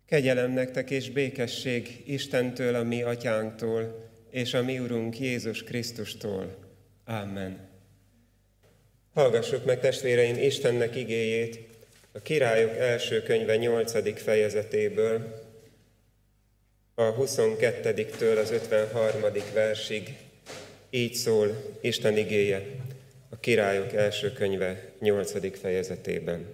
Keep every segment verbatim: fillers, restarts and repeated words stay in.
Kegyelem nektek és békesség Istentől, a mi atyánktól, és a mi Urunk Jézus Krisztustól. Amen. Hallgassuk meg, testvéreim, Istennek igéjét a Királyok első könyve nyolcadik fejezetéből, a huszonkettediktől az ötvenharmadik versig. Így szól Isten igéje a Királyok első könyve nyolcadik fejezetében.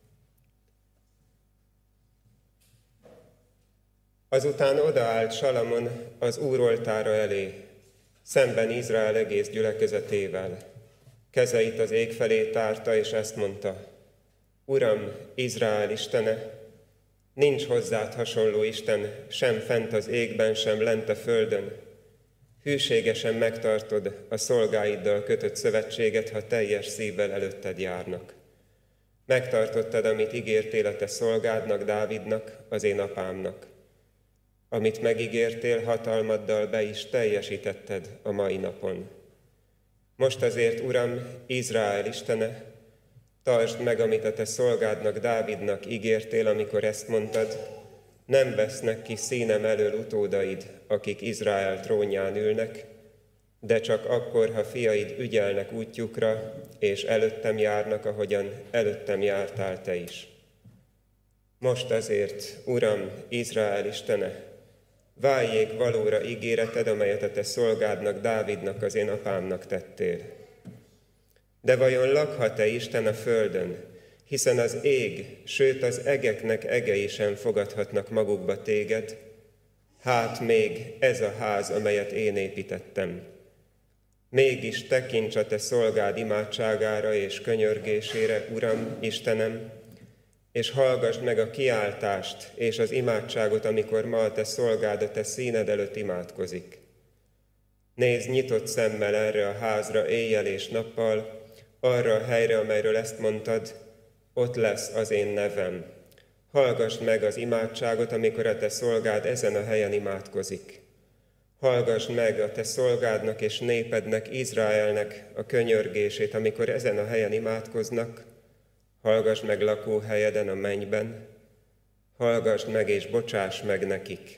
Azután odaállt Salamon az Úr oltára elé, szemben Izrael egész gyülekezetével. Kezeit az ég felé tárta, és ezt mondta: Uram, Izrael istene, nincs hozzád hasonló Isten, sem fent az égben, sem lent a földön. Hűségesen megtartod a szolgáiddal kötött szövetséget, ha teljes szívvel előtted járnak. Megtartottad, amit ígértél a te szolgádnak, Dávidnak, az én apámnak. Amit megígértél, hatalmaddal be is teljesítetted a mai napon. Most azért, Uram, Izrael istene, tartsd meg, amit a te szolgádnak, Dávidnak ígértél, amikor ezt mondtad: nem vesznek ki színem elől utódaid, akik Izrael trónján ülnek, de csak akkor, ha fiaid ügyelnek útjukra, és előttem járnak, ahogyan előttem jártál te is. Most azért, Uram, Izrael istene, váljék valóra ígéreted, amelyet a te szolgádnak, Dávidnak, az én apámnak tettél. De vajon lakhat-e Isten a földön, hiszen az ég, sőt az egeknek egei sem fogadhatnak magukba téged? Hát még ez a ház, amelyet én építettem. Mégis tekints a te szolgád imádságára és könyörgésére, Uram, Istenem, és hallgassd meg a kiáltást és az imádságot, amikor ma a te szolgád a te színed előtt imádkozik. Nézz nyitott szemmel erre a házra éjjel és nappal, arra a helyre, amelyről ezt mondtad, ott lesz az én nevem. Hallgassd meg az imádságot, amikor a te szolgád ezen a helyen imádkozik. Hallgassd meg a te szolgádnak és népednek, Izraelnek a könyörgését, amikor ezen a helyen imádkoznak. Hallgassd meg lakóhelyeden a mennyben, hallgassd meg és bocsáss meg nekik.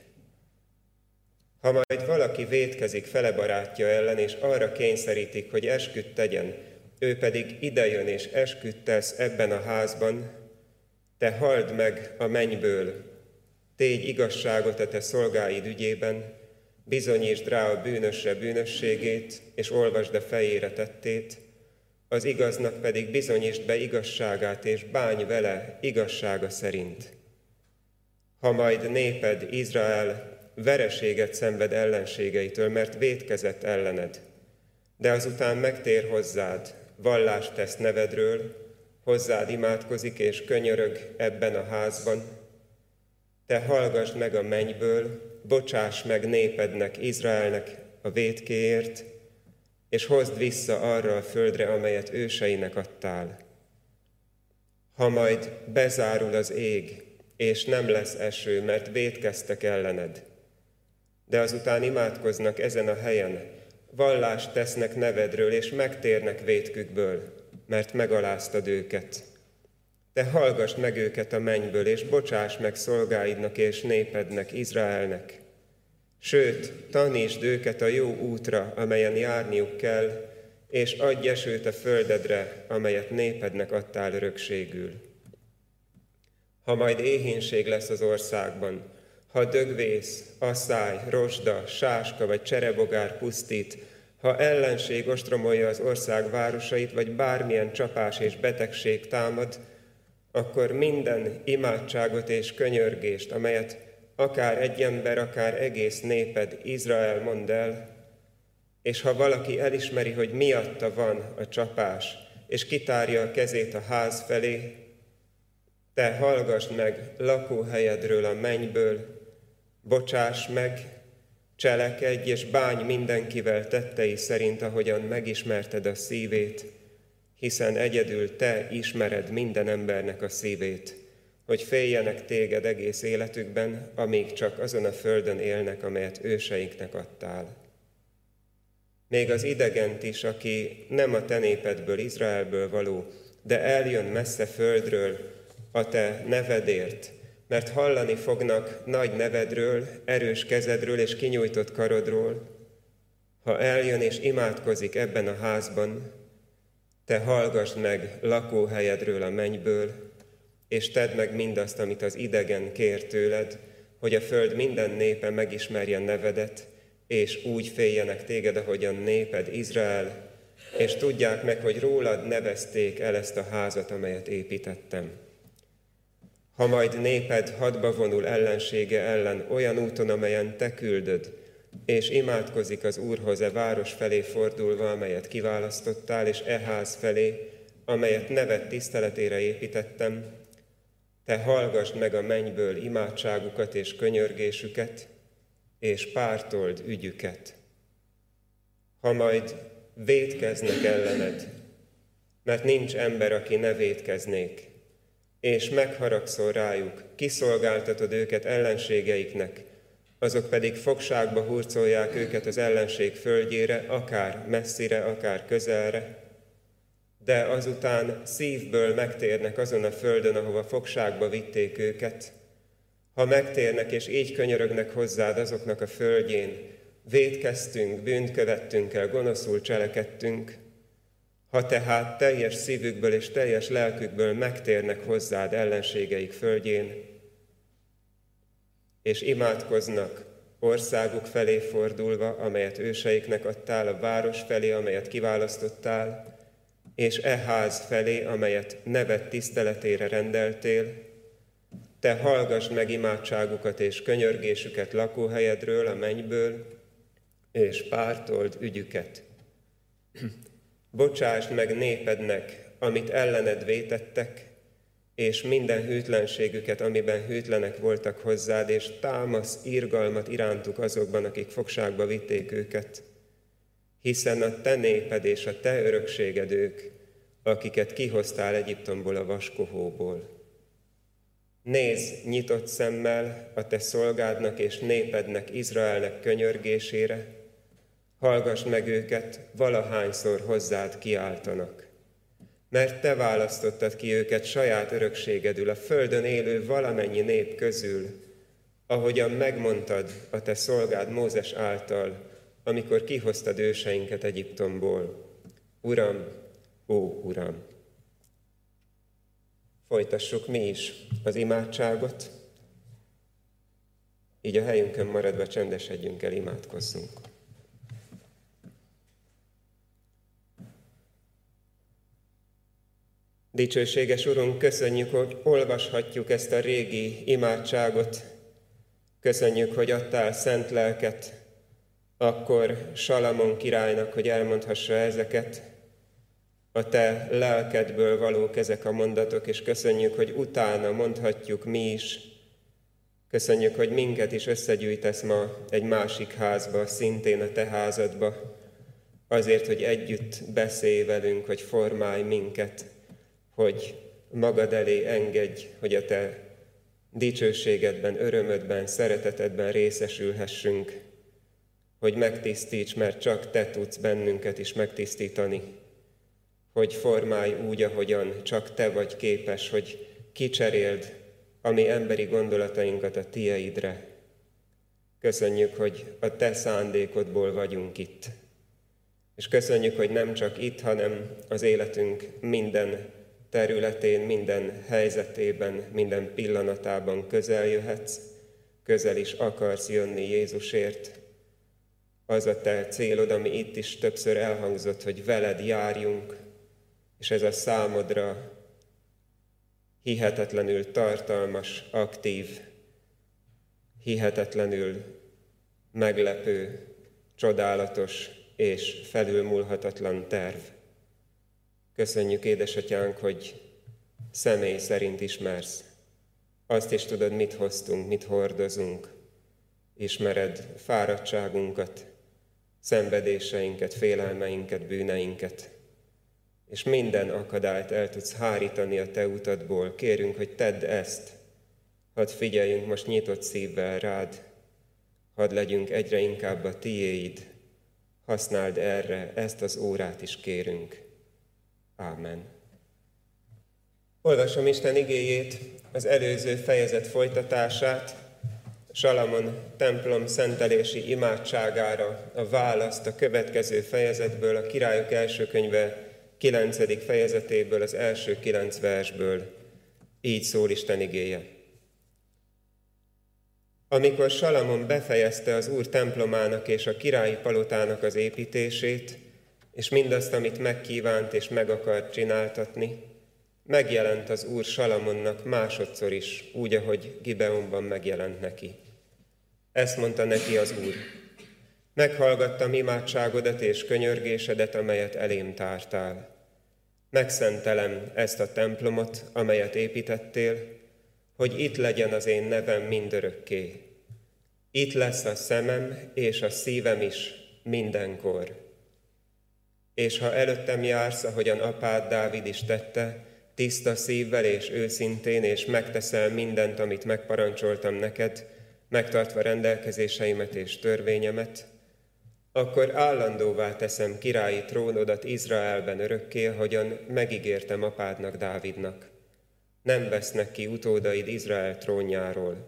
Ha majd valaki vétkezik fele barátja ellen, és arra kényszerítik, hogy esküdt tegyen, ő pedig idejön és esküdt tesz ebben a házban, te halld meg a mennyből, tégy igazságot a te szolgáid ügyében, bizonyítsd rá a bűnösre bűnösségét, és olvasd a fejére tettét, az igaznak pedig bizonyítsd be igazságát, és bánj vele igazsága szerint. Ha majd néped, Izrael, vereséget szenved ellenségeitől, mert vétkezett ellened, de azután megtér hozzád, vallást tesz nevedről, hozzád imádkozik és könyörög ebben a házban, te hallgassd meg a mennyből, bocsáss meg népednek, Izraelnek a vétkéért, és hozd vissza arra a földre, amelyet őseinek adtál. Ha majd bezárul az ég, és nem lesz eső, mert vétkeztek ellened, de azután imádkoznak ezen a helyen, vallást tesznek nevedről, és megtérnek vétkükből, mert megaláztad őket. Te hallgassd meg őket a mennyből, és bocsáss meg szolgáidnak és népednek, Izraelnek. Sőt, tanítsd őket a jó útra, amelyen járniuk kell, és adj esőt a földedre, amelyet népednek adtál örökségül. Ha majd éhínség lesz az országban, ha dögvész, asszály, rozsda, sáska vagy cserebogár pusztít, ha ellenség ostromolja az ország városait, vagy bármilyen csapás és betegség támad, akkor minden imádságot és könyörgést, amelyet akár egy ember, akár egész néped, Izrael mond el, és ha valaki elismeri, hogy miatta van a csapás, és kitárja a kezét a ház felé, te hallgassd meg lakóhelyedről a mennyből, bocsáss meg, cselekedj és bánj mindenkivel tettei szerint, ahogyan megismerted a szívét, hiszen egyedül te ismered minden embernek a szívét, hogy féljenek téged egész életükben, amíg csak azon a földön élnek, amelyet őseinknek adtál. Még az idegent is, aki nem a te népedből, Izraelből való, de eljön messze földről a te nevedért, mert hallani fognak nagy nevedről, erős kezedről és kinyújtott karodról. Ha eljön és imádkozik ebben a házban, te hallgassd meg lakóhelyedről a mennyből, és tedd meg mindazt, amit az idegen kér tőled, hogy a föld minden népe megismerjen nevedet, és úgy féljenek téged, ahogyan néped Izrael, és tudják meg, hogy rólad nevezték el ezt a házat, amelyet építettem. Ha majd néped hadba vonul ellensége ellen olyan úton, amelyen te küldöd, és imádkozik az Úrhoz e város felé fordulva, amelyet kiválasztottál, és e ház felé, amelyet neved tiszteletére építettem, te hallgassd meg a mennyből imádságukat és könyörgésüket, és pártold ügyüket. Ha majd vétkeznek ellened, mert nincs ember, aki ne vétkeznék, és megharagszol rájuk, kiszolgáltatod őket ellenségeiknek, azok pedig fogságba hurcolják őket az ellenség földjére, akár messzire, akár közelre, de azután szívből megtérnek azon a földön, ahova fogságba vitték őket. Ha megtérnek és így könyörögnek hozzád azoknak a földjén, vétkeztünk, bűnt követtünk el, gonoszul cselekedtünk, ha tehát teljes szívükből és teljes lelkükből megtérnek hozzád ellenségeik földjén, és imádkoznak országuk felé fordulva, amelyet őseiknek adtál, a város felé, amelyet kiválasztottál, és e ház felé, amelyet neved tiszteletére rendeltél, te hallgassd meg imádságukat és könyörgésüket lakóhelyedről, a mennyből, és pártold ügyüket. Bocsásd meg népednek, amit ellened vétettek, és minden hűtlenségüket, amiben hűtlenek voltak hozzád, és támasz irgalmat irántuk azokban, akik fogságba vitték őket, hiszen a te néped és a te örökséged ők, akiket kihoztál Egyiptomból, a vaskohóból. Nézz nyitott szemmel a te szolgádnak és népednek, Izraelnek könyörgésére, hallgass meg őket, valahányszor hozzád kiáltanak. Mert te választottad ki őket saját örökségedül, a földön élő valamennyi nép közül, ahogyan megmondtad a te szolgád Mózes által, amikor kihoztad őseinket Egyiptomból. Uram, ó Uram! Folytassuk mi is az imádságot, így a helyünkön maradva csendesedjünk el, imádkozzunk. Dicsőséges Urunk, köszönjük, hogy olvashatjuk ezt a régi imádságot. Köszönjük, hogy adtál szent lelket, akkor Salamon királynak, hogy elmondhassa ezeket. A te lelkedből valók ezek a mondatok, és köszönjük, hogy utána mondhatjuk mi is. Köszönjük, hogy minket is összegyűjtesz ma egy másik házba, szintén a te házadba, azért, hogy együtt beszélj velünk, hogy formálj minket, hogy magad elé engedj, hogy a te dicsőségedben, örömödben, szeretetedben részesülhessünk, hogy megtisztíts, mert csak te tudsz bennünket is megtisztítani, hogy formálj úgy, ahogyan csak te vagy képes, hogy kicseréld a mi emberi gondolatainkat a tieidre. Köszönjük, hogy a te szándékodból vagyunk itt. És köszönjük, hogy nem csak itt, hanem az életünk minden területén, minden helyzetében, minden pillanatában közel jöhetsz, közel is akarsz jönni Jézusért. Az a te célod, ami itt is többször elhangzott, hogy veled járjunk, és ez a számodra hihetetlenül tartalmas, aktív, hihetetlenül meglepő, csodálatos és felülmúlhatatlan terv. Köszönjük, édesatyánk, hogy személy szerint ismersz. Azt is tudod, mit hoztunk, mit hordozunk. Ismered fáradtságunkat, szenvedéseinket, félelmeinket, bűneinket. És minden akadályt el tudsz hárítani a te utadból. Kérünk, hogy tedd ezt. Hadd figyeljünk most nyitott szívvel rád. Hadd legyünk egyre inkább a tiéid. Használd erre, ezt az órát is kérünk. Ámen. Olvasom Isten igéjét az előző fejezet folytatását, Salamon templom szentelési imádságára a választ a következő fejezetből, a Királyok első könyve kilencedik fejezetéből, az első kilenc versből. Így szól Isten igéje. Amikor Salamon befejezte az Úr templomának és a királyi palotának az építését, és mindazt, amit megkívánt és meg akart csináltatni, megjelent az Úr Salamonnak másodszor is, úgy, ahogy Gibeonban megjelent neki. Ezt mondta neki az Úr: meghallgattam imádságodat és könyörgésedet, amelyet elém tártál. Megszentelem ezt a templomot, amelyet építettél, hogy itt legyen az én nevem mindörökké. Itt lesz a szemem és a szívem is mindenkor. És ha előttem jársz, ahogyan apád Dávid is tette, tiszta szívvel és őszintén, és megteszel mindent, amit megparancsoltam neked, megtartva rendelkezéseimet és törvényemet, akkor állandóvá teszem királyi trónodat Izraelben örökké, ahogyan megígértem apádnak, Dávidnak. Nem vesznek ki utódaid Izrael trónjáról.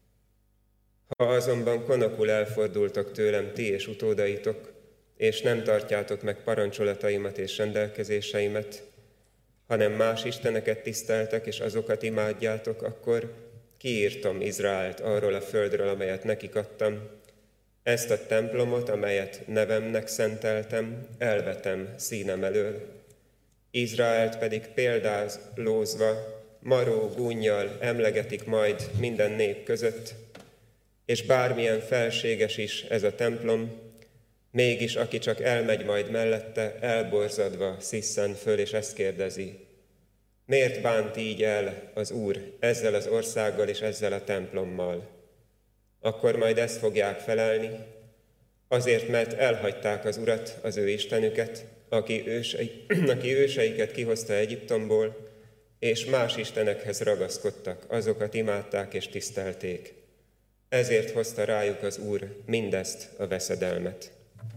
Ha azonban konokul elfordultok tőlem ti és utódaitok, és nem tartjátok meg parancsolataimat és rendelkezéseimet, hanem más isteneket tiszteltek, és azokat imádjátok, akkor kiírtom Izraelt arról a földről, amelyet nekik adtam. Ezt a templomot, amelyet nevemnek szenteltem, elvetem színem elől. Izraelt pedig példálózva, maró gúnnyal emlegetik majd minden nép között, és bármilyen felséges is ez a templom, mégis aki csak elmegy majd mellette, elborzadva sziszen föl, és ezt kérdezi: miért bánt így el az Úr ezzel az országgal és ezzel a templommal? Akkor majd ezt fogják felelni: azért, mert elhagyták az Urat, az ő Istenüket, aki, ősei, aki őseiket kihozta Egyiptomból, és más istenekhez ragaszkodtak, azokat imádták és tisztelték. Ezért hozta rájuk az Úr mindezt a veszedelmet.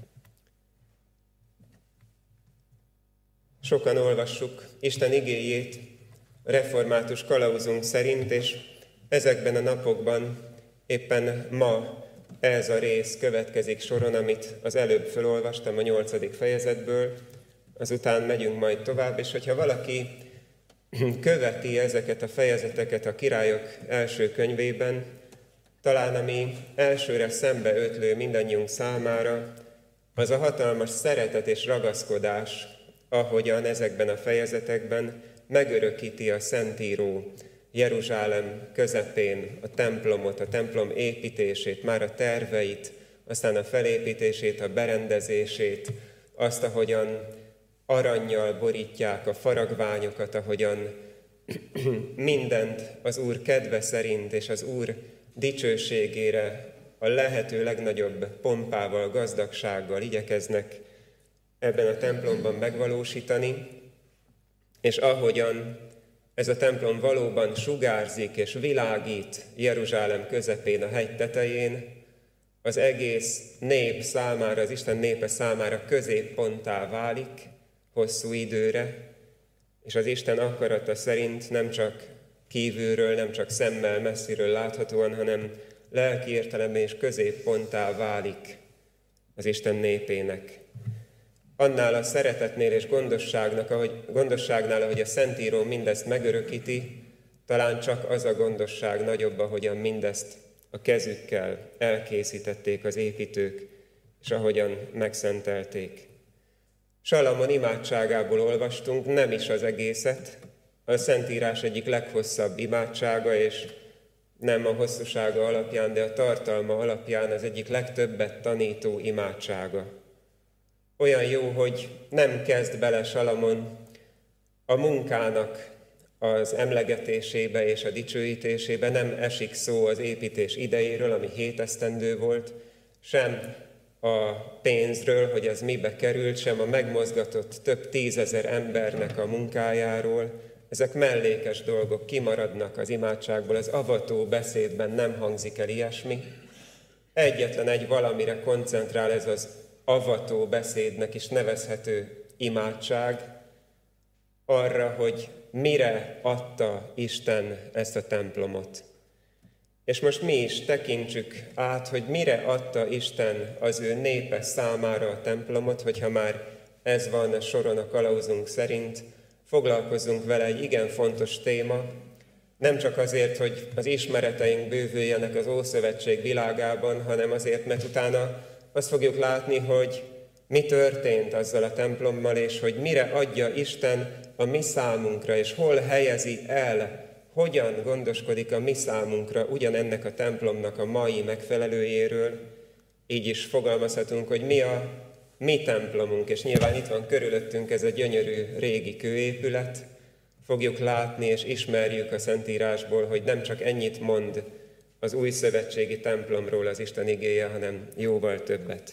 Sokan olvassuk Isten igéjét református kalauzunk szerint, és ezekben a napokban éppen ma ez a rész következik soron, amit az előbb felolvastam a nyolcadik fejezetből, azután megyünk majd tovább, és hogyha valaki követi ezeket a fejezeteket a Királyok első könyvében, talán ami elsőre szembeötlő mindannyiunk számára, az a hatalmas szeretet és ragaszkodás, ahogyan ezekben a fejezetekben megörökíti a Szentíró Jeruzsálem közepén a templomot, a templom építését, már a terveit, aztán a felépítését, a berendezését, azt, ahogyan arannyal borítják a faragványokat, ahogyan mindent az Úr kedve szerint és az Úr dicsőségére a lehető legnagyobb pompával, gazdagsággal igyekeznek ebben a templomban megvalósítani, és ahogyan ez a templom valóban sugárzik és világít Jeruzsálem közepén, a hegy tetején, az egész nép számára, az Isten népe számára középponttá válik hosszú időre, és az Isten akarata szerint nem csak kívülről, nem csak szemmel messziről láthatóan, hanem lelki értelemben és középponttá válik az Isten népének. Annál a szeretetnél és gondosságnak, ahogy, gondosságnál, ahogy a Szentíró mindezt megörökíti, talán csak az a gondosság nagyobb, ahogyan mindezt a kezükkel elkészítették az építők, és ahogyan megszentelték. Salamon imádságából olvastunk, nem is az egészet, a Szentírás egyik leghosszabb imádsága, és nem a hosszúsága alapján, de a tartalma alapján az egyik legtöbbet tanító imádsága. Olyan jó, hogy nem kezd bele Salamon a munkának az emlegetésébe és a dicsőítésébe, nem esik szó az építés idejéről, ami hét esztendő volt, sem a pénzről, hogy ez mibe került, sem a megmozgatott több tízezer embernek a munkájáról. Ezek mellékes dolgok, kimaradnak az imádságból, az avató beszédben nem hangzik el ilyesmi. Egyetlen egy valamire koncentrál ez az avató beszédnek is nevezhető imádság, arra, hogy mire adta Isten ezt a templomot. És most mi is tekintsük át, hogy mire adta Isten az ő népe számára a templomot, hogyha már ez van a soron a kalauzunk szerint, foglalkozzunk vele, egy igen fontos téma, nem csak azért, hogy az ismereteink bővüljenek az Ószövetség világában, hanem azért, mert utána azt fogjuk látni, hogy mi történt azzal a templommal, és hogy mire adja Isten a mi számunkra, és hol helyezi el, hogyan gondoskodik a mi számunkra ugyanennek a templomnak a mai megfelelőjéről. Így is fogalmazhatunk, hogy mi a mi templomunk, és nyilván itt van körülöttünk ez a gyönyörű régi kőépület. Fogjuk látni és ismerjük a Szentírásból, hogy nem csak ennyit mond az új szövetségi templomról az Isten igéje, hanem jóval többet.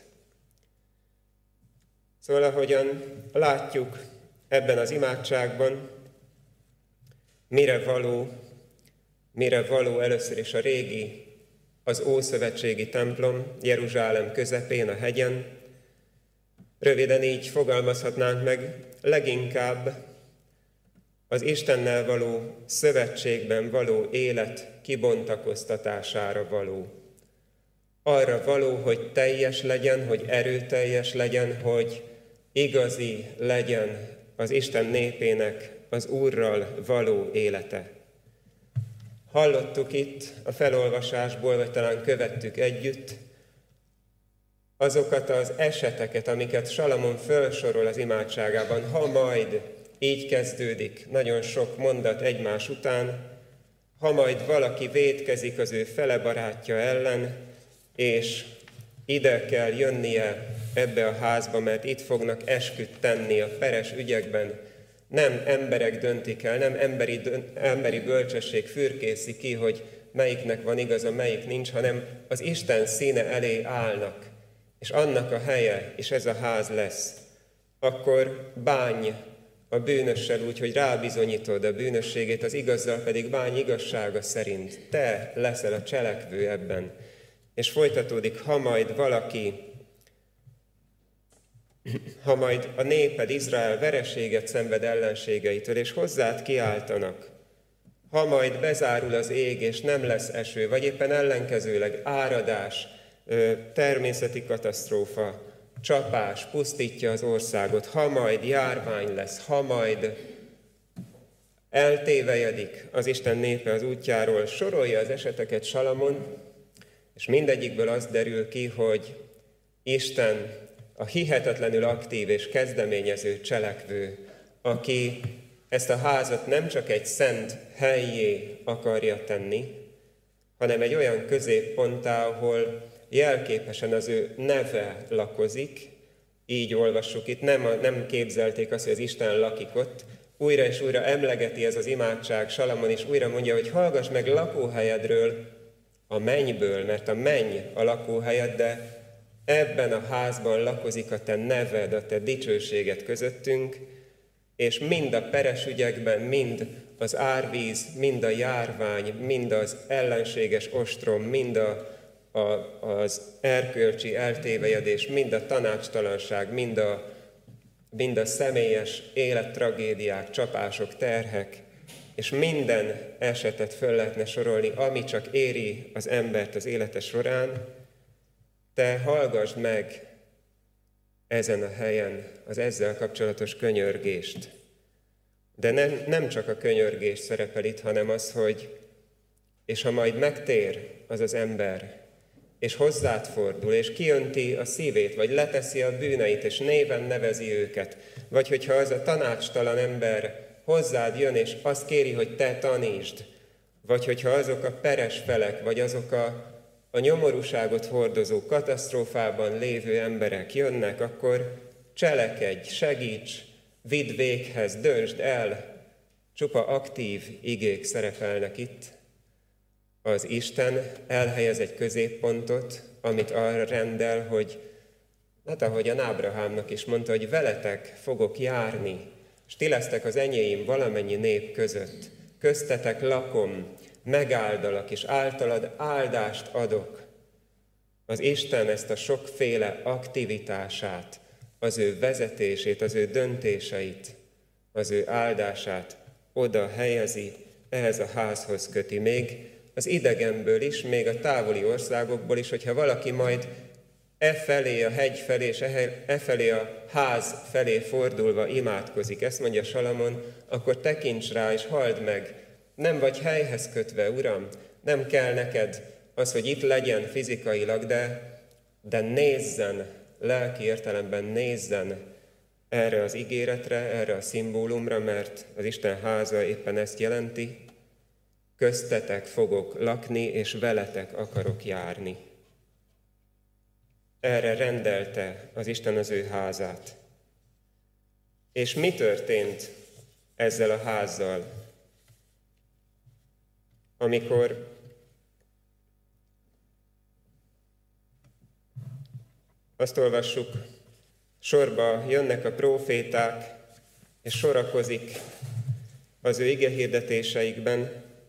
Szóval ahogyan látjuk ebben az imádságban, mire való, mire való először is a régi, az ószövetségi templom Jeruzsálem közepén, a hegyen. Röviden így fogalmazhatnánk meg, leginkább az Istennel való szövetségben való élet kibontakoztatására való. Arra való, hogy teljes legyen, hogy erőteljes legyen, hogy igazi legyen az Isten népének az Úrral való élete. Hallottuk itt a felolvasásból, vagy talán követtük együtt, azokat az eseteket, amiket Salamon felsorol az imádságában, ha majd így kezdődik, nagyon sok mondat egymás után, ha majd valaki vétkezik az ő fele barátja ellen, és ide kell jönnie ebbe a házba, mert itt fognak esküt tenni a peres ügyekben, nem emberek döntik el, nem emberi, emberi bölcsesség fürkészi ki, hogy melyiknek van igaza, melyik nincs, hanem az Isten színe elé állnak, és annak a helye, és ez a ház lesz. Akkor bánj a bűnössel úgy, hogy rábizonyítod a bűnösségét, az igazzal pedig bánj igazsága szerint. Te leszel a cselekvő ebben. És folytatódik, ha majd valaki, ha majd a néped, Izrael vereséget szenved ellenségeitől, és hozzád kiáltanak, ha majd bezárul az ég, és nem lesz eső, vagy éppen ellenkezőleg áradás, természeti katasztrófa, csapás pusztítja az országot, ha majd járvány lesz, ha majd eltévejedik az Isten népe az útjáról, sorolja az eseteket Salamon, és mindegyikből az derül ki, hogy Isten a hihetetlenül aktív és kezdeményező cselekvő, aki ezt a házat nem csak egy szent hellyé akarja tenni, hanem egy olyan középponttá, ahol jelképesen az ő neve lakozik, így olvassuk itt, nem, a, nem képzelték azt, hogy az Isten lakik ott, újra és újra emlegeti ez az imádság, Salamon is újra mondja, hogy hallgass meg lakóhelyedről a mennyből, mert a menny a lakóhelyed, de ebben a házban lakozik a te neved, a te dicsőséged közöttünk, és mind a peres ügyekben, mind az árvíz, mind a járvány, mind az ellenséges ostrom, mind a A, az erkölcsi eltévejedés, mind a tanácstalanság, mind a, mind a személyes élettragédiák, csapások, terhek, és minden esetet föl lehetne sorolni, ami csak éri az embert az élete során, te hallgassd meg ezen a helyen az ezzel kapcsolatos könyörgést. De nem, nem csak a könyörgés szerepel itt, hanem az, hogy és ha majd megtér az az ember, és hozzád fordul, és kiönti a szívét, vagy leteszi a bűneit, és néven nevezi őket, vagy hogyha az a tanácstalan ember hozzád jön, és azt kéri, hogy te tanítsd, vagy hogyha azok a peres felek, vagy azok a, a nyomorúságot hordozó, katasztrófában lévő emberek jönnek, akkor cselekedj, segíts, vidd véghez, döntsd el. Csupa aktív igék szerepelnek itt. Az Isten elhelyez egy középpontot, amit arra rendel, hogy, hát ahogyan Ábrahámnak is mondta, hogy veletek fogok járni, és ti lesztek az enyéim valamennyi nép között. Köztetek lakom, megáldalak, és általad áldást adok. Az Isten ezt a sokféle aktivitását, az ő vezetését, az ő döntéseit, az ő áldását oda helyezi, ehhez a házhoz köti. Még az idegenből is, még a távoli országokból is, hogyha valaki majd e felé, a hegy felé, és e felé a ház felé fordulva imádkozik, ezt mondja Salamon, akkor tekints rá, és halld meg. Nem vagy helyhez kötve, Uram, nem kell neked az, hogy itt legyen fizikailag, de, de nézzen, lelki értelemben nézzen erre az ígéretre, erre a szimbólumra, mert az Isten háza éppen ezt jelenti, köztetek fogok lakni, és veletek akarok járni. Erre rendelte az Isten az ő házát. És mi történt ezzel a házzal? Amikor azt olvassuk, sorba jönnek a próféták, és sorakozik az ő igehirdetéseikben,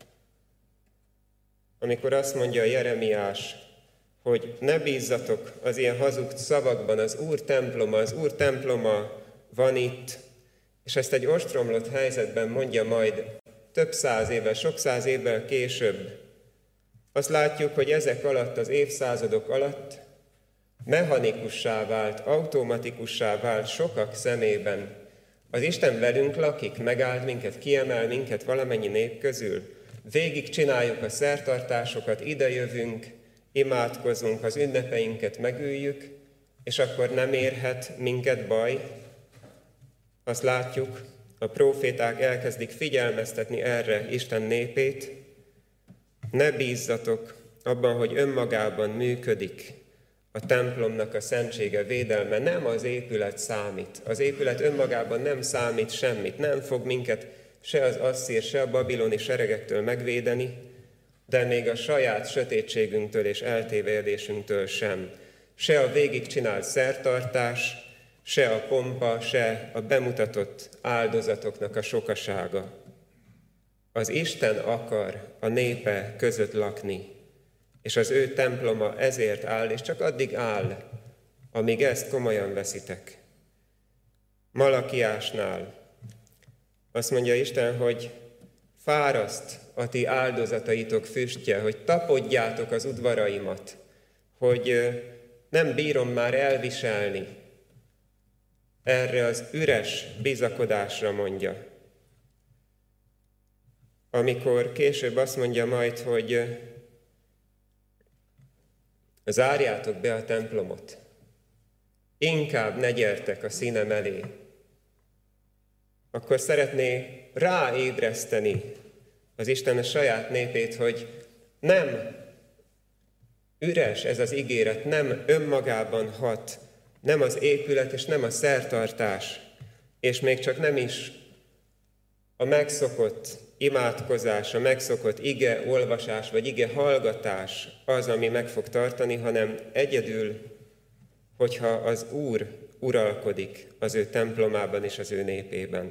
amikor azt mondja Jeremiás, hogy ne bízzatok az ilyen hazug szavakban, az Úr temploma, az Úr temploma van itt, és ezt egy ostromlott helyzetben mondja majd több száz évvel, sok száz évvel később. Azt látjuk, hogy ezek alatt, az évszázadok alatt mechanikussá vált, automatikussá vált sokak szemében. Az Isten velünk lakik, megáld minket, kiemel minket valamennyi nép közül. Végig csináljuk a szertartásokat, idejövünk, imádkozunk, az ünnepeinket megüljük, és akkor nem érhet minket baj. Azt látjuk, a próféták elkezdik figyelmeztetni erre Isten népét. Ne bízzatok abban, hogy önmagában működik a templomnak a szentsége, védelme. Nem az épület számít. Az épület önmagában nem számít semmit. Nem fog minket se az asszír, se a babiloni seregektől megvédeni, de még a saját sötétségünktől és eltévedésünktől sem. Se a végigcsinált szertartás, se a pompa, se a bemutatott áldozatoknak a sokasága. Az Isten akar a népe között lakni, és az ő temploma ezért áll, és csak addig áll, amíg ezt komolyan veszitek. Malakiásnál azt mondja Isten, hogy fáraszt a ti áldozataitok füstje, hogy tapodjátok az udvaraimat, hogy nem bírom már elviselni. Erre az üres bizakodásra mondja. Amikor később azt mondja majd, hogy zárjátok be a templomot, inkább ne gyertek a színem elé, akkor szeretné ráébreszteni az Isten a saját népét, hogy nem üres ez az ígéret, nem önmagában hat, nem az épület és nem a szertartás, és még csak nem is a megszokott imádkozás, a megszokott ige olvasás vagy ige hallgatás az, ami meg fog tartani, hanem egyedül, hogyha az Úr uralkodik az ő templomában és az ő népében.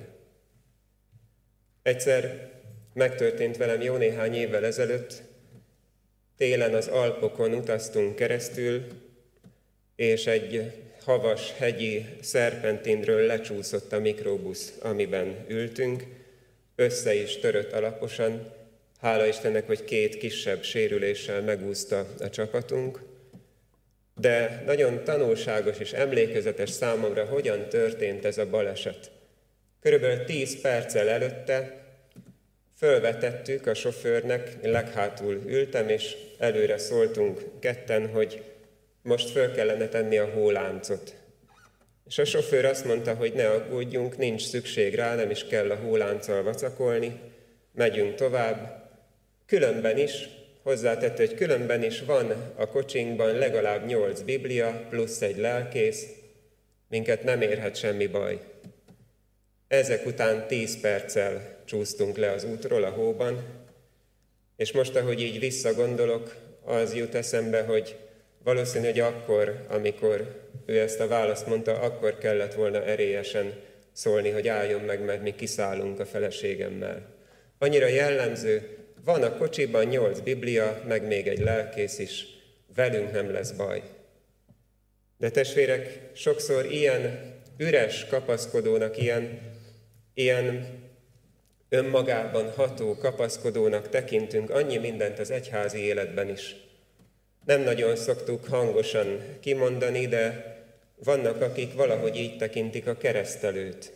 Egyszer megtörtént velem jó néhány évvel ezelőtt, télen az Alpokon utaztunk keresztül, és egy havas, hegyi szerpentinről lecsúszott a mikrobusz, amiben ültünk, össze is törött alaposan. Hála Istennek, hogy két kisebb sérüléssel megúszta a csapatunk, de nagyon tanulságos és emlékezetes számomra, hogyan történt ez a baleset. Körülbelül tíz perccel előtte fölvetettük a sofőrnek, én leghátul ültem, és előre szóltunk ketten, hogy most föl kellene tenni a hóláncot. És a sofőr azt mondta, hogy ne aggódjunk, nincs szükség rá, nem is kell a hólánccal vacakolni, megyünk tovább. Különben is, hozzátette, hogy különben is van a kocsinkban legalább nyolc biblia, plusz egy lelkész, minket nem érhet semmi baj. Ezek után tíz perccel csúsztunk le az útról a hóban, és most, ahogy így visszagondolok, az jut eszembe, hogy valószínű, hogy akkor, amikor ő ezt a választ mondta, akkor kellett volna erélyesen szólni, hogy álljon meg, mert mi kiszállunk a feleségemmel. Annyira jellemző, van a kocsiban nyolc biblia, meg még egy lelkész is, velünk nem lesz baj. De testvérek, sokszor ilyen üres kapaszkodónak, ilyen, ilyen önmagában ható, kapaszkodónak tekintünk annyi mindent az egyházi életben is. Nem nagyon szoktuk hangosan kimondani, de vannak, akik valahogy így tekintik a keresztelőt.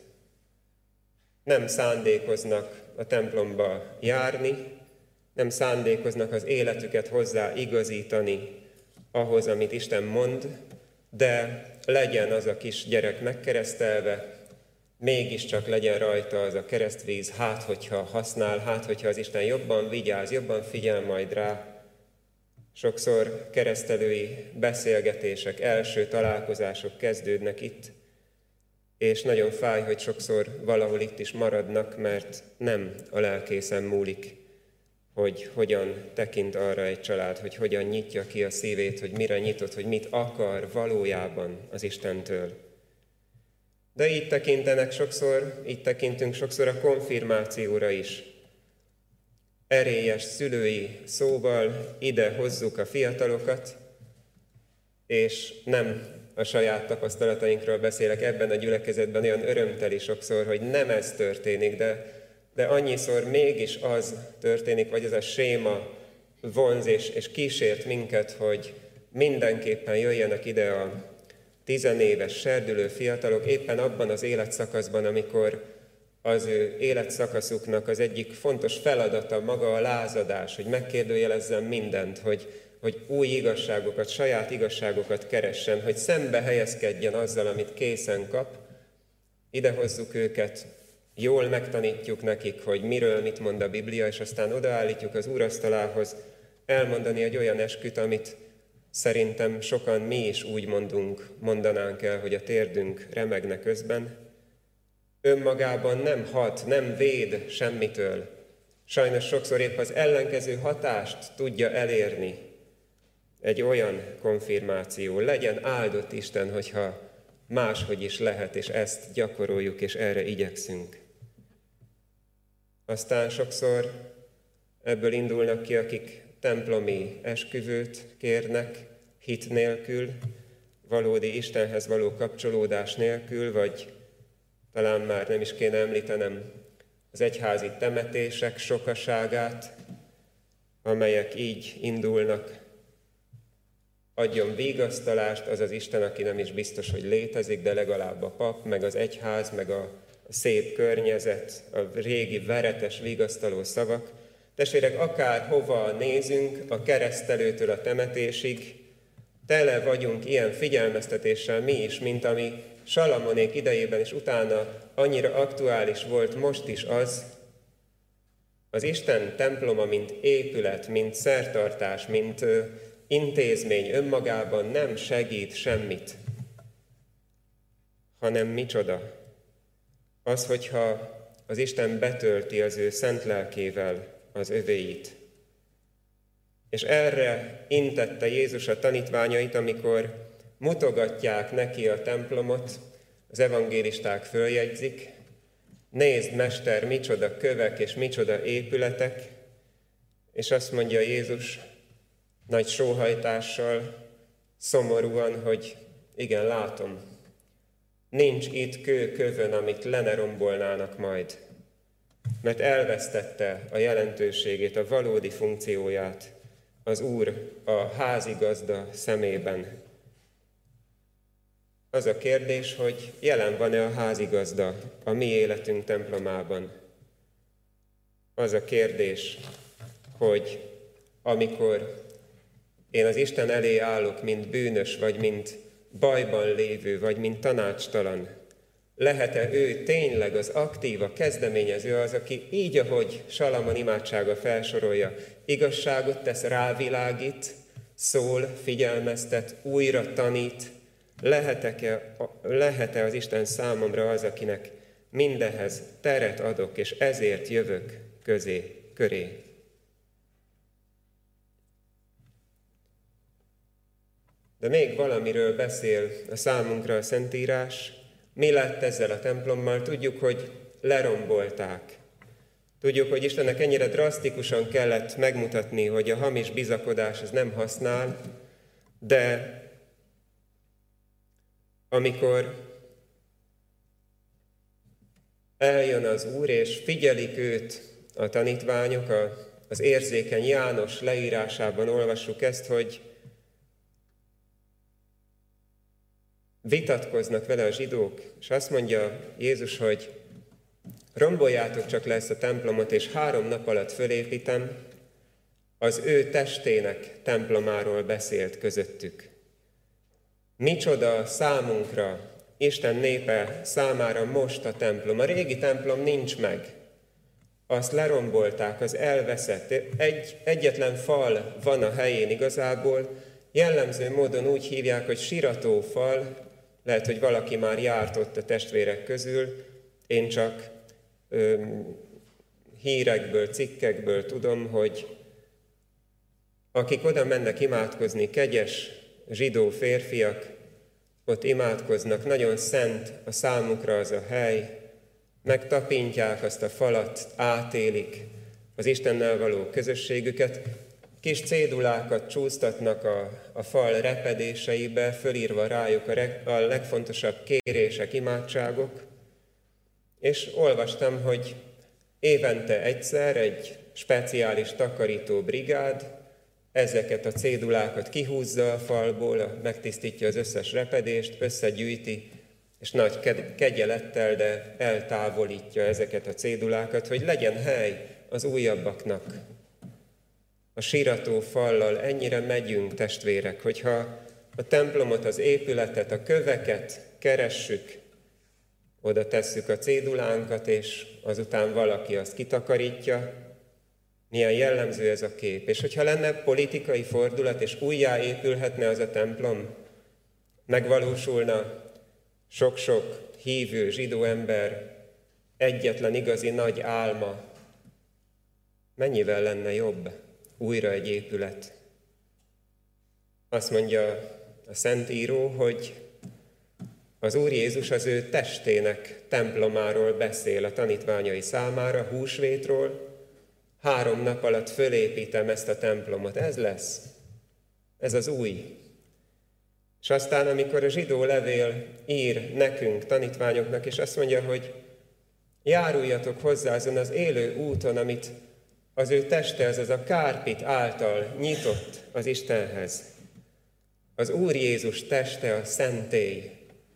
Nem szándékoznak a templomba járni, nem szándékoznak az életüket hozzá igazítani ahhoz, amit Isten mond, de legyen az a kis gyerek megkeresztelve, mégiscsak legyen rajta az a keresztvíz, hát hogyha használ, hát hogyha az Isten jobban vigyáz, jobban figyel majd rá. Sokszor keresztelői beszélgetések, első találkozások kezdődnek itt, és nagyon fáj, hogy sokszor valahol itt is maradnak, mert nem a lelkészen múlik, hogy hogyan tekint arra egy család, hogy hogyan nyitja ki a szívét, hogy mire nyitott, hogy mit akar valójában az Istentől. De így tekintenek sokszor, így tekintünk sokszor a konfirmációra is. Erélyes szülői szóval ide hozzuk a fiatalokat, és nem a saját tapasztalatainkról beszélek ebben a gyülekezetben, olyan örömteli sokszor, hogy nem ez történik, de, de annyiszor mégis az történik, vagy ez a séma vonz és, és kísért minket, hogy mindenképpen jöjjenek ide a tizenéves serdülő fiatalok éppen abban az életszakaszban, amikor az ő életszakaszuknak az egyik fontos feladata maga a lázadás, hogy megkérdőjelezzen mindent, hogy, hogy új igazságokat, saját igazságokat keressen, hogy szembe helyezkedjen azzal, amit készen kap. Ide hozzuk őket, jól megtanítjuk nekik, hogy miről mit mond a Biblia, és aztán odaállítjuk az úrasztalához elmondani egy olyan esküt, amit szerintem sokan mi is úgy mondunk, mondanánk el, hogy a térdünk remegne közben. Önmagában nem hat, nem véd semmitől. Sajnos sokszor épp az ellenkező hatást tudja elérni egy olyan konfirmáció. Legyen áldott Isten, hogyha máshogy is lehet, és ezt gyakoroljuk, és erre igyekszünk. Aztán sokszor ebből indulnak ki, akik templomi esküvőt kérnek, hit nélkül, valódi Istenhez való kapcsolódás nélkül, vagy talán már nem is kéne említenem az egyházi temetések sokaságát, amelyek így indulnak. Adjon vigasztalást az az Isten, aki nem is biztos, hogy létezik, de legalább a pap, meg az egyház, meg a szép környezet, a régi veretes vigasztaló szavak. Testvérek, akár hova nézünk, a keresztelőtől a temetésig, tele vagyunk ilyen figyelmeztetéssel mi is, mint ami Salamonék idejében és utána annyira aktuális volt most is az, az Isten temploma, mint épület, mint szertartás, mint ö, intézmény önmagában nem segít semmit, hanem micsoda? Az, hogyha az Isten betölti az ő szent lelkével az övéit. És erre intette Jézus a tanítványait, amikor mutogatják neki a templomot, az evangélisták följegyzik, nézd, mester, micsoda kövek és micsoda épületek, és azt mondja Jézus nagy sóhajtással, szomorúan, hogy igen, látom, nincs itt kő kövön, amit le ne rombolnának majd, mert elvesztette a jelentőségét, a valódi funkcióját az Úr a házigazda szemében. Az a kérdés, hogy jelen van-e a házigazda a mi életünk templomában. Az a kérdés, hogy amikor én az Isten elé állok, mint bűnös, vagy mint bajban lévő, vagy mint tanácstalan, lehet-e ő tényleg az aktív, a kezdeményező, az, aki így, ahogy Salamon imádsága felsorolja, igazságot tesz, rávilágít, szól, figyelmeztet, újra tanít, lehet-e, lehet-e az Isten számomra az, akinek mindehez teret adok, és ezért jövök közé, köré. De még valamiről beszél a számunkra a Szentírás. Mi lett ezzel a templommal? Tudjuk, hogy lerombolták. Tudjuk, hogy Istennek ennyire drasztikusan kellett megmutatni, hogy a hamis bizakodás ez nem használ, de amikor eljön az Úr, és figyelik őt a tanítványok, a, az érzékeny János leírásában olvassuk ezt, hogy vitatkoznak vele a zsidók, és azt mondja Jézus, hogy romboljátok csak le ezt a templomot, és három nap alatt fölépítem. Az ő testének templomáról beszélt közöttük. Micsoda számunkra, Isten népe számára most a templom. A régi templom nincs meg. Azt lerombolták, az elveszett. Egy, egyetlen fal van a helyén igazából. Jellemző módon úgy hívják, hogy siratófal. Lehet, hogy valaki már járt ott a testvérek közül. Én csak ö, hírekből, cikkekből tudom, hogy akik oda mennek imádkozni, kegyes zsidó férfiak, ott imádkoznak, nagyon szent a számukra az a hely, megtapintják azt a falat, átélik az Istennel való közösségüket, kis cédulákat csúsztatnak a, a fal repedéseibe, fölírva rájuk a, re, a legfontosabb kérések, imádságok, és olvastam, hogy évente egyszer egy speciális takarító brigád ezeket a cédulákat kihúzza a falból, megtisztítja az összes repedést, összegyűjti, és nagy kegyelettel, de eltávolítja ezeket a cédulákat, hogy legyen hely az újabbaknak. A sírató fallal ennyire megyünk, testvérek, hogyha a templomot, az épületet, a köveket keressük, oda tesszük a cédulánkat, és azután valaki azt kitakarítja. Milyen jellemző ez a kép. És hogyha lenne politikai fordulat, és újjáépülhetne az a templom, megvalósulna sok-sok hívő zsidó ember egyetlen igazi nagy álma, mennyivel lenne jobb újra egy épület? Azt mondja a Szentíró, hogy az Úr Jézus az ő testének templomáról beszél a tanítványai számára, húsvétról. Három nap alatt fölépítem ezt a templomot. Ez lesz. Ez az új. És aztán, amikor a zsidó levél ír nekünk, tanítványoknak, és azt mondja, hogy járuljatok hozzá azon az élő úton, amit az ő teste, azaz a kárpit által nyitott az Istenhez. Az Úr Jézus teste a szentély,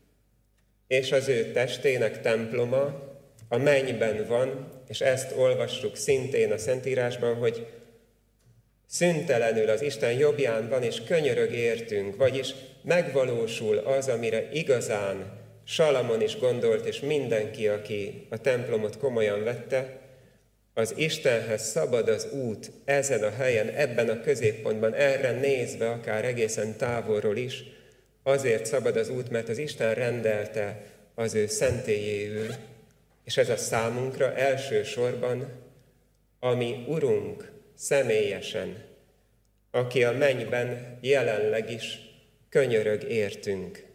és az ő testének temploma a mennyben van, és ezt olvassuk szintén a Szentírásban, hogy szüntelenül az Isten jobbján van, és könyörög értünk, vagyis megvalósul az, amire igazán Salamon is gondolt, és mindenki, aki a templomot komolyan vette, az Istenhez szabad az út ezen a helyen, ebben a középpontban, erre nézve, akár egészen távolról is, azért szabad az út, mert az Isten rendelte az ő szentélyéül, és ez a számunkra elsősorban a mi Urunk személyesen, aki a mennyben jelenleg is könyörög értünk.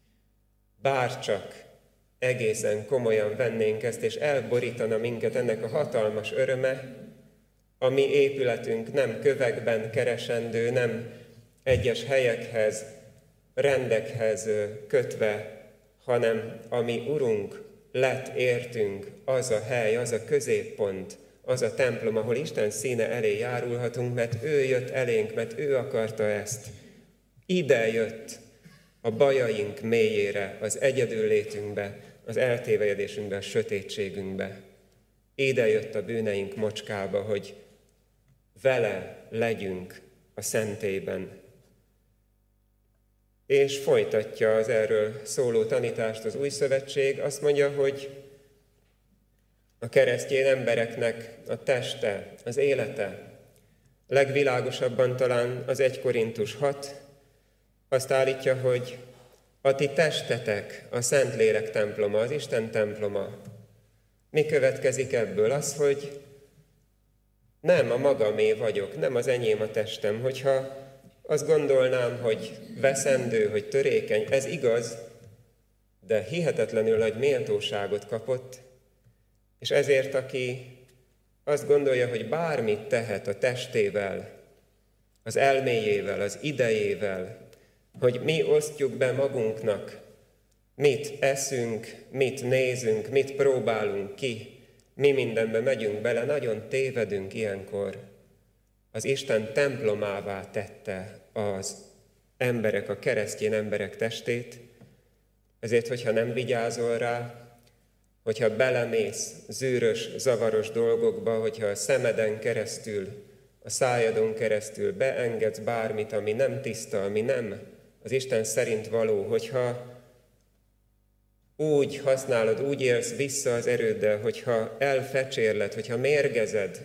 Bárcsak egészen komolyan vennénk ezt, és elborítana minket ennek a hatalmas öröme, a mi épületünk nem kövekben keresendő, nem egyes helyekhez, rendekhez kötve, hanem a mi Urunk lett értünk az a hely, az a középpont, az a templom, ahol Isten színe elé járulhatunk, mert ő jött elénk, mert ő akarta ezt. Ide jött a bajaink mélyére, az egyedüllétünkbe, az eltévejedésünkbe, a sötétségünkbe. Ide jött a bűneink mocskába, hogy vele legyünk a szentélyben. És folytatja az erről szóló tanítást az Új Szövetség, azt mondja, hogy a keresztény embereknek a teste, az élete, legvilágosabban talán az egy Korintus hat, azt állítja, hogy a ti testetek a Szentlélek temploma, az Isten temploma. Mi következik ebből? Az, hogy nem a magamé vagyok, nem az enyém a testem. Hogyha azt gondolnám, hogy veszendő, hogy törékeny, ez igaz, de hihetetlenül nagy méltóságot kapott, és ezért, aki azt gondolja, hogy bármit tehet a testével, az elméjével, az idejével, hogy mi osztjuk be magunknak mit eszünk, mit nézünk, mit próbálunk ki, mi mindenbe megyünk bele, nagyon tévedünk ilyenkor. Az Isten templomává tette az emberek, a keresztény emberek testét, ezért, hogyha nem vigyázol rá, hogyha belemész zűrös, zavaros dolgokba, hogyha a szemeden keresztül, a szájadon keresztül beengedsz bármit, ami nem tiszta, ami nem az Isten szerint való, hogyha úgy használod, úgy élsz vissza az erőddel, hogyha elfecsérled, hogyha mérgezed,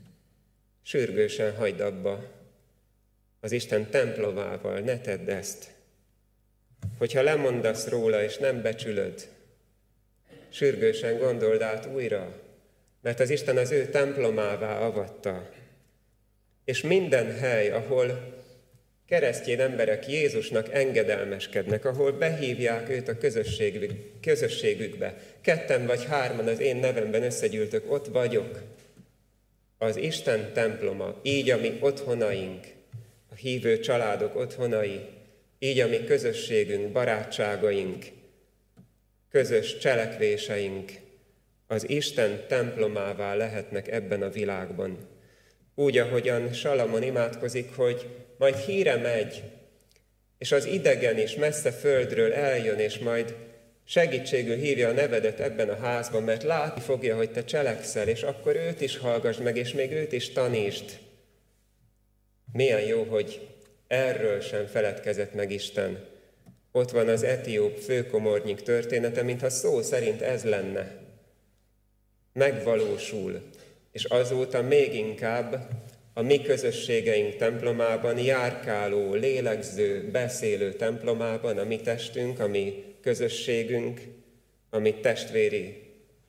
sürgősen hagyd abba. Az Isten templomával ne tedd ezt. Hogyha lemondasz róla és nem becsülöd, sürgősen gondold át újra, mert az Isten az ő templomává avatta. És minden hely, ahol keresztény emberek Jézusnak engedelmeskednek, ahol behívják őt a közösségük, közösségükbe, ketten vagy hárman az én nevemben összegyűltök, ott vagyok. Az Isten temploma, így a mi otthonaink, a hívő családok otthonai, így a mi közösségünk, barátságaink, közös cselekvéseink az Isten templomává lehetnek ebben a világban. Úgy, ahogyan Salamon imádkozik, hogy majd híre megy, és az idegen is messze földről eljön, és majd segítségül hívja a nevedet ebben a házban, mert látni fogja, hogy te cselekszel, és akkor őt is hallgass meg, és még őt is tanítsd. Milyen jó, hogy erről sem feledkezett meg Isten. Ott van az etióp főkomornyik története, mintha szó szerint ez lenne. Megvalósul, és azóta még inkább a mi közösségeink templomában, járkáló, lélegző, beszélő templomában, a mi testünk, a mi közösségünk, a mi testvéri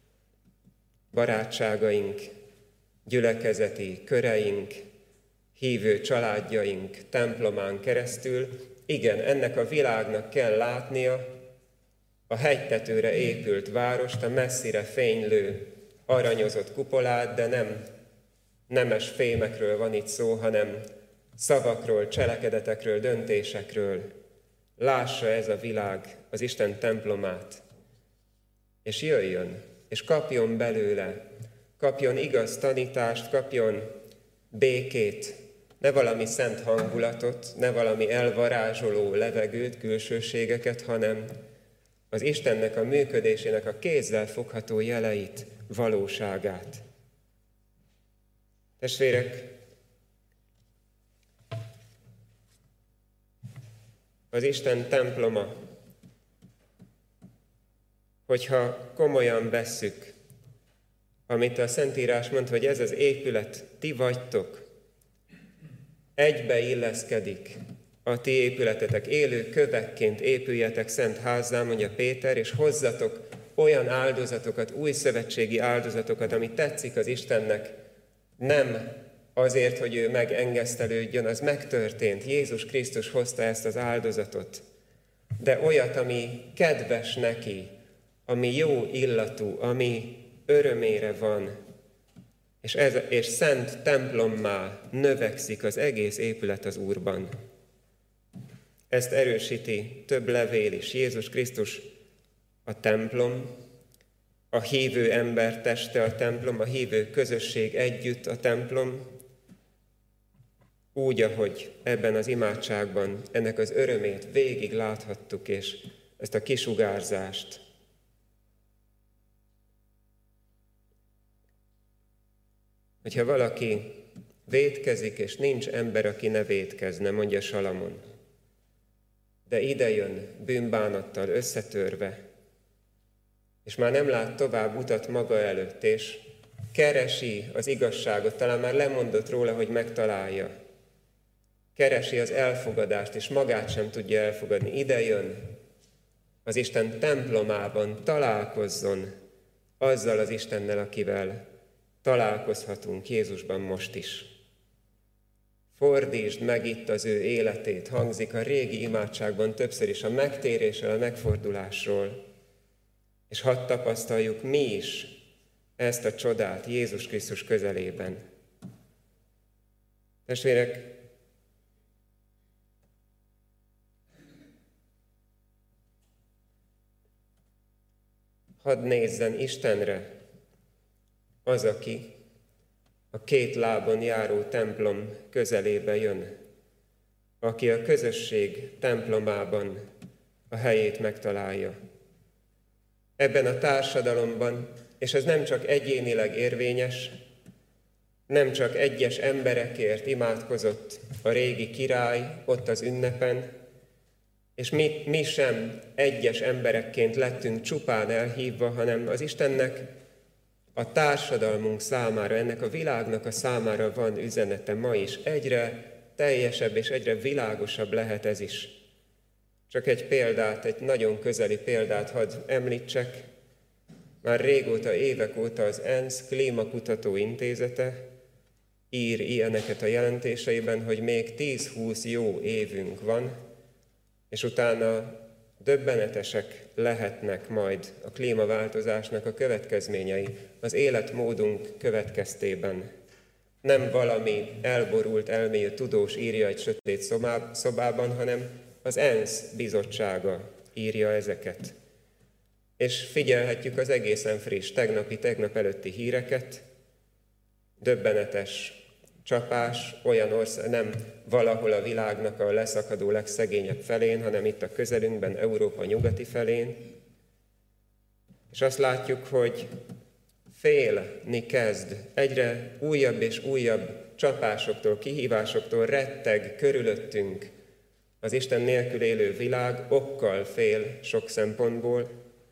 barátságaink, gyülekezeti köreink, hívő családjaink templomán keresztül, igen, ennek a világnak kell látnia a hegytetőre épült várost, a messzire fénylő, aranyozott kupolát, de nem nemes fémekről van itt szó, hanem szavakról, cselekedetekről, döntésekről. Lássa ez a világ az Isten templomát, és jöjjön, és kapjon belőle, kapjon igaz tanítást, kapjon békét, ne valami szent hangulatot, ne valami elvarázsoló levegőt, külsőségeket, hanem az Istennek a működésének a kézzel fogható jeleit, valóságát. Testvérek, az Isten temploma, hogyha komolyan vesszük, amit a Szentírás mond, hogy ez az épület, ti vagytok, egybe illeszkedik a ti épületetek, élő kövekként épüljetek szent házzá, mondja Péter, és hozzatok olyan áldozatokat, új szövetségi áldozatokat, ami tetszik az Istennek, nem azért, hogy ő megengesztelődjön, az megtörtént, Jézus Krisztus hozta ezt az áldozatot, de olyat, ami kedves neki, ami jó illatú, ami örömére van, és, ez, és szent templommá növekszik az egész épület az Úrban. Ezt erősíti több levél is. Jézus Krisztus a templom, a hívő ember teste a templom, a hívő közösség együtt a templom, úgy, ahogy ebben az imádságban ennek az örömét végig láthattuk, és ezt a kisugárzást. Hogyha valaki vétkezik, és nincs ember, aki ne vétkezne, mondja Salamon, de idejön bűnbánattal összetörve, és már nem lát tovább utat maga előtt, és keresi az igazságot, talán már lemondott róla, hogy megtalálja. Keresi az elfogadást, és magát sem tudja elfogadni. Idejön az Isten templomában, találkozzon azzal az Istennel, akivel találkozhatunk Jézusban most is. Fordítsd meg itt az ő életét, hangzik a régi imádságban többször is a megtérésről, a megfordulásról, és hadd tapasztaljuk mi is ezt a csodát Jézus Krisztus közelében. Testvérek, hadd nézzen Istenre az, aki a két lábon járó templom közelébe jön, aki a közösség templomában a helyét megtalálja. Ebben a társadalomban, és ez nem csak egyénileg érvényes, nem csak egyes emberekért imádkozott a régi király ott az ünnepen, és mi, mi sem egyes emberekként lettünk csupán elhívva, hanem az Istennek a társadalmunk számára, ennek a világnak a számára van üzenete ma is. Egyre teljesebb és egyre világosabb lehet ez is. Csak egy példát, egy nagyon közeli példát hadd említsek. Már régóta, évek óta az ENSZ Klímakutató Intézete ír ilyeneket a jelentéseiben, hogy még tíz-húsz jó évünk van, és utána döbbenetesek lehetnek majd a klímaváltozásnak a következményei az életmódunk következtében. Nem valami elborult, elmélyű tudós írja egy sötét szobában, hanem az ENSZ bizottsága írja ezeket. És figyelhetjük az egészen friss, tegnapi, tegnap előtti híreket, döbbenetes csapás, olyan ország, nem valahol a világnak a leszakadó legszegényebb felén, hanem itt a közelünkben, Európa nyugati felén. És azt látjuk, hogy félni kezd, egyre újabb és újabb csapásoktól, kihívásoktól retteg körülöttünk az Isten nélkül élő világ, okkal fél sok szempontból,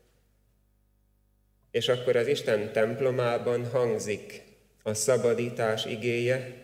és akkor az Isten templomában hangzik a szabadítás igéje,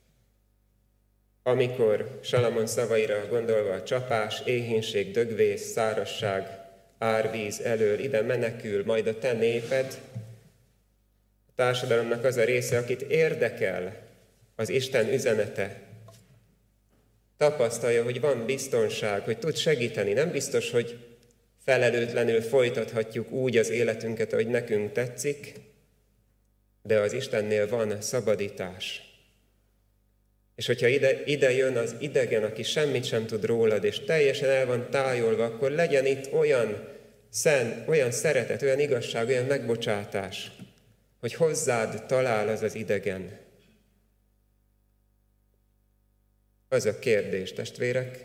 amikor Salamon szavaira gondolva a csapás, éhínség, dögvész, szárazság, árvíz elől ide menekül, majd a te néped, a társadalomnak az a része, akit érdekel az Isten üzenete, tapasztalja, hogy van biztonság, hogy tud segíteni. Nem biztos, hogy felelőtlenül folytathatjuk úgy az életünket, ahogy nekünk tetszik, de az Istennél van szabadítás. És hogyha ide, ide jön az idegen, aki semmit sem tud rólad, és teljesen el van tájolva, akkor legyen itt olyan szent, olyan szeretet, olyan igazság, olyan megbocsátás, hogy hozzád talál az az idegen. Az a kérdés, testvérek,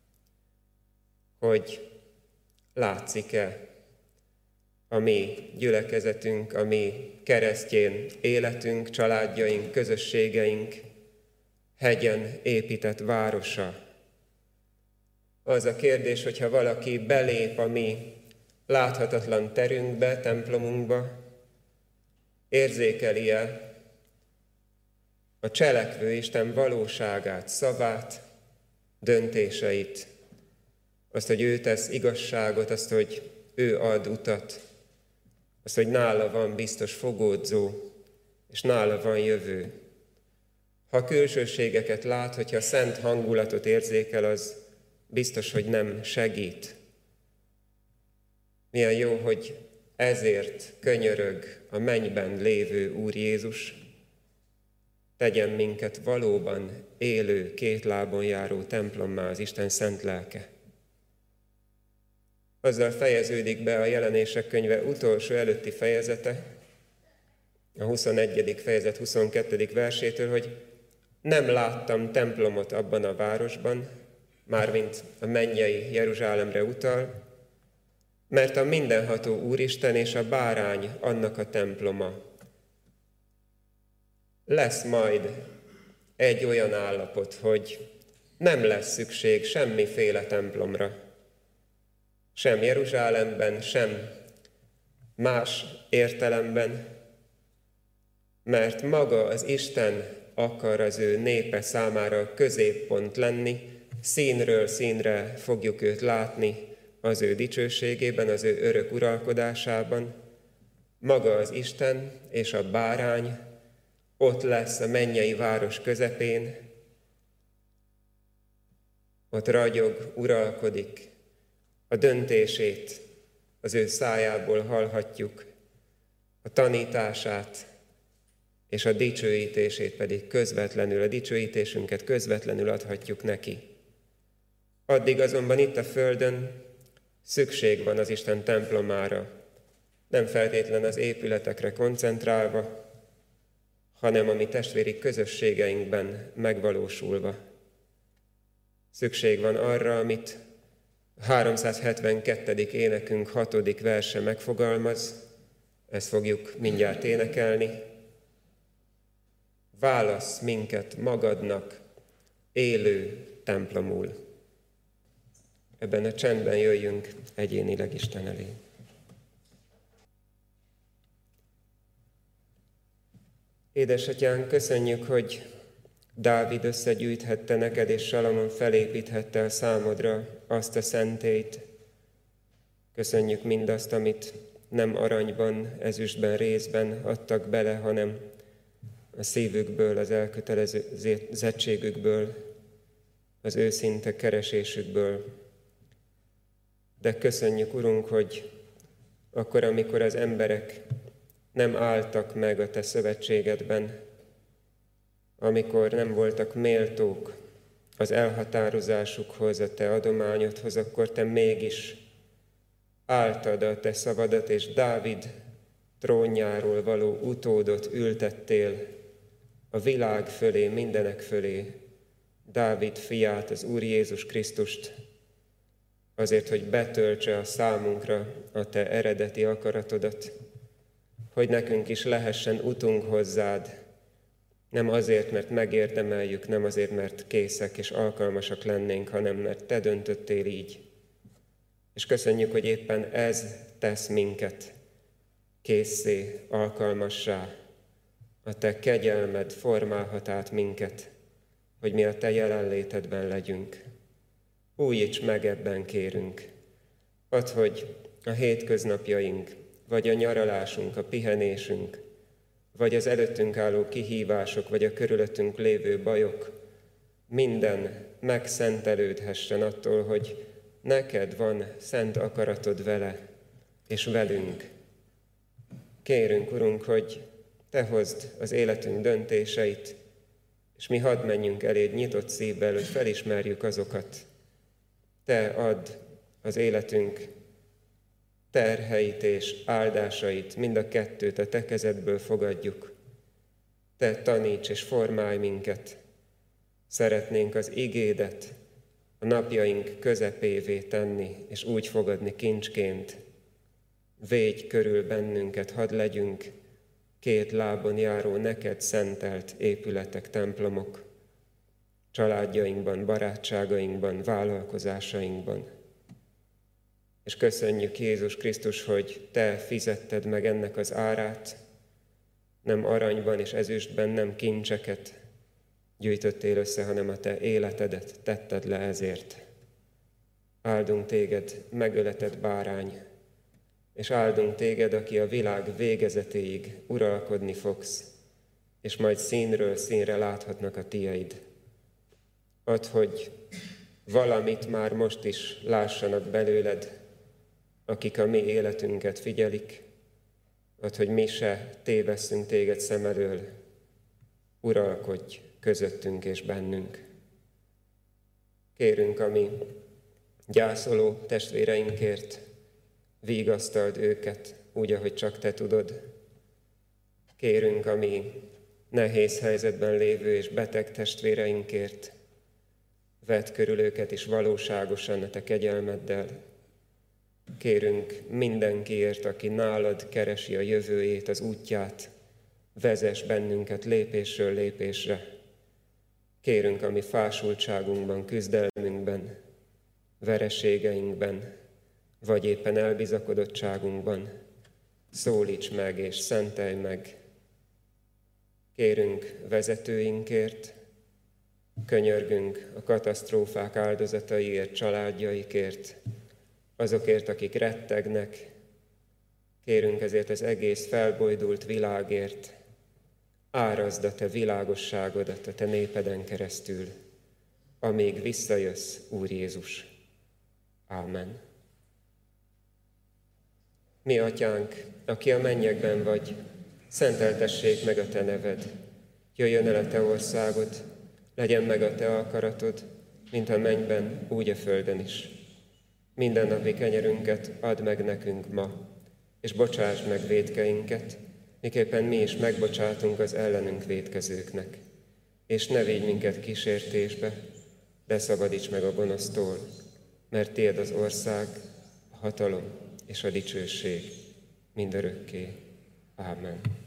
hogy látszik-e a mi gyülekezetünk, a mi keresztjén életünk, családjaink, közösségeink hegyen épített városa. Az a kérdés, hogyha valaki belép a mi láthatatlan terünkbe, templomunkba, érzékeli-e a cselekvő Isten valóságát, szavát, döntéseit, azt, hogy ő tesz igazságot, azt, hogy ő ad utat, azt, hogy nála van biztos fogódzó, és nála van jövő. Ha külsőségeket lát, hogyha szent hangulatot érzékel, az biztos, hogy nem segít. Milyen jó, hogy ezért könyörög a mennyben lévő Úr Jézus, tegyen minket valóban élő, két lábon járó templommá az Isten szent lelke. Azzal fejeződik be a Jelenések könyve utolsó előtti fejezete, a huszonegyedik fejezet huszonkettedik versétől, hogy nem láttam templomot abban a városban, mármint a mennyei Jeruzsálemre utal, mert a mindenható Úristen és a bárány annak a temploma. Lesz majd egy olyan állapot, hogy nem lesz szükség semmiféle templomra. Sem Jeruzsálemben, sem más értelemben, mert maga az Isten akar az ő népe számára középpont lenni, színről színre fogjuk őt látni az ő dicsőségében, az ő örök uralkodásában. Maga az Isten és a bárány ott lesz a mennyei város közepén, ott ragyog, uralkodik, a döntését az ő szájából hallhatjuk, a tanítását és a dicsőítését pedig közvetlenül, a dicsőítésünket közvetlenül adhatjuk neki. Addig azonban itt a földön szükség van az Isten templomára, nem feltétlen az épületekre koncentrálva, hanem a mi testvéri közösségeinkben megvalósulva. Szükség van arra, amit a háromszázhetvenkettedik énekünk hatodik verse megfogalmaz, ezt fogjuk mindjárt énekelni. Válasz minket magadnak, élő templomul. Ebben a csendben jöjjünk egyénileg Isten elé. Édesatyánk, köszönjük, hogy Dávid összegyűjthette neked, és Salamon felépíthette a számodra azt a szentélyt. Köszönjük mindazt, amit nem aranyban, ezüstben, rézben adtak bele, hanem a szívükből, az elkötelezettségükből, az őszinte keresésükből. De köszönjük, Urunk, hogy akkor, amikor az emberek nem álltak meg a Te szövetségedben, amikor nem voltak méltók az elhatározásukhoz, a Te adományodhoz, akkor Te mégis álltad a Te szavadat, és Dávid trónjáról való utódot ültettél a világ fölé, mindenek fölé, Dávid fiát, az Úr Jézus Krisztust, azért, hogy betöltse a számunkra a Te eredeti akaratodat, hogy nekünk is lehessen utunk hozzád, nem azért, mert megérdemeljük, nem azért, mert készek és alkalmasak lennénk, hanem mert Te döntöttél így. És köszönjük, hogy éppen ez tesz minket készé, alkalmassá. A Te kegyelmed formálhat át minket, hogy mi a Te jelenlétedben legyünk. Újíts meg ebben, kérünk. Add, hogy a hétköznapjaink, vagy a nyaralásunk, a pihenésünk, vagy az előttünk álló kihívások, vagy a körülöttünk lévő bajok, minden megszentelődhessen attól, hogy neked van szent akaratod vele és velünk. Kérünk, Urunk, hogy Te hozd az életünk döntéseit, és mi hadd menjünk eléd nyitott szívvel, hogy felismerjük azokat. Te add az életünk terheit és áldásait, mind a kettőt a Te kezedből fogadjuk. Te taníts és formálj minket. Szeretnénk az igédet a napjaink közepévé tenni, és úgy fogadni kincsként. Védj körül bennünket, hadd legyünk két lábon járó, neked szentelt épületek, templomok, családjainkban, barátságainkban, vállalkozásainkban. És köszönjük, Jézus Krisztus, hogy Te fizetted meg ennek az árát, nem aranyban és ezüstben, nem kincseket gyűjtöttél össze, hanem a Te életedet tetted le ezért. Áldunk Téged, megöletett bárány, és áldunk Téged, aki a világ végezetéig uralkodni fogsz, és majd színről színre láthatnak a Tieid. Add, hogy valamit már most is lássanak belőled, akik a mi életünket figyelik, add, hogy mi se tévesszünk Téged szem elől, uralkodj közöttünk és bennünk. Kérünk a mi gyászoló testvéreinkért, vigasztald őket úgy, ahogy csak Te tudod. Kérünk a mi nehéz helyzetben lévő és beteg testvéreinkért, vedd körül őket is valóságosan a Te kegyelmeddel. Kérünk mindenkiért, aki nálad keresi a jövőjét, az útját, vezess bennünket lépésről lépésre. Kérünk a mi fásultságunkban, küzdelmünkben, vereségeinkben, vagy éppen elbizakodottságunkban, szólíts meg és szentelj meg. Kérünk vezetőinkért, könyörgünk a katasztrófák áldozataiért, családjaikért, azokért, akik rettegnek. Kérünk ezért az egész felbojdult világért, árazd a Te világosságodat a Te népeden keresztül, amíg visszajössz, Úr Jézus. Ámen. Mi, Atyánk, aki a mennyekben vagy, szenteltessék meg a Te neved. Jöjjön el a Te országod, legyen meg a Te akaratod, mint a mennyben, úgy a földön is. Mindennapi kenyerünket add meg nekünk ma, és bocsásd meg vétkeinket, miképpen mi is megbocsátunk az ellenünk vétkezőknek. És ne védj minket kísértésbe, de szabadíts meg a gonosztól, mert tiéd az ország, a hatalom és a dicsőség mindörökké. Ámen.